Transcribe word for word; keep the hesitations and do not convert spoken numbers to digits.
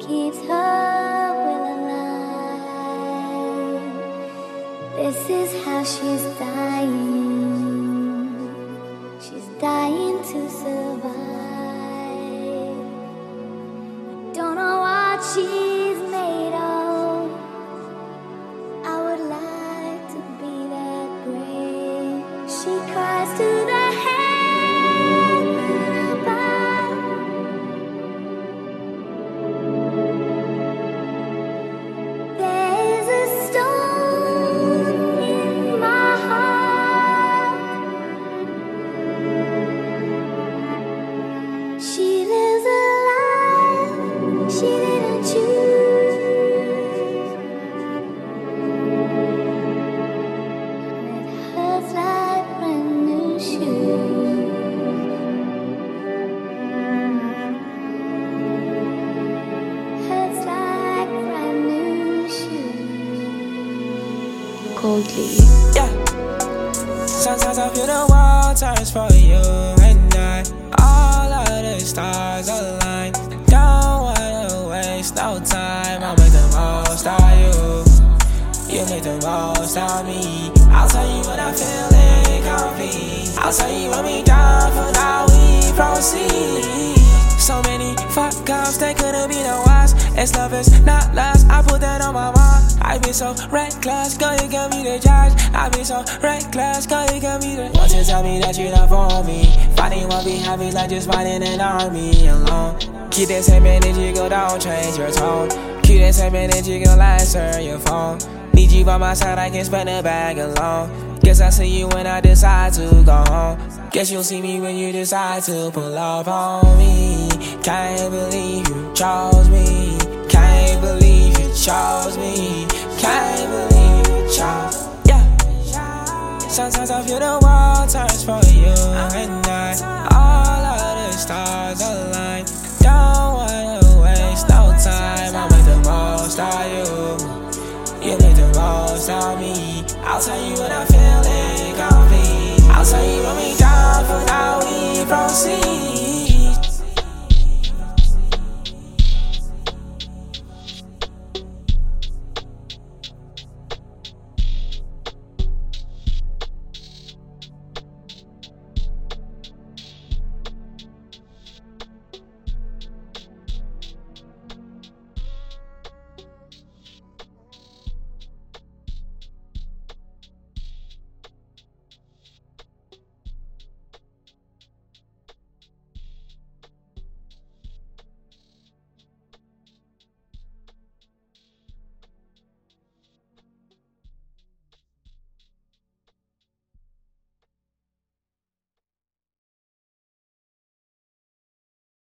keeps her will alive. This is how she's dying. She's dying to survive. Don't know what she's made of. I would like to be that great. She cries to the heaven above. There's a stone in my heart. She lives a life she didn't choose. It hurts like brand new shoes. Hurts like brand new shoes. Coldly. Yeah. Sometimes I feel the world turns for you and I. All of the stars align. Don't wanna waste no time. I'll make the most of you. You make the most of me. I'll tell you when I'm feeling comfy. I'll tell you when we down for now we proceed. So many fuck ups, they couldn't be the worst. It's love is not lust, I put that on my mind. I be so reckless, girl, you can be the judge. I be so reckless, girl, you can be the. Once you tell me that you're not for me, fighting won't be happy like just fighting an army alone. Keep that same energy, go don't change your tone. Keep that same energy, go answer your phone. Need you by my side, I can't spend a bag alone. Guess I see you when I decide to go home. Guess you'll see me when you decide to pull up on me. Can't believe you chose me. Can't believe you chose me. Can't believe you chose. Yeah. Sometimes I feel the world turns for you and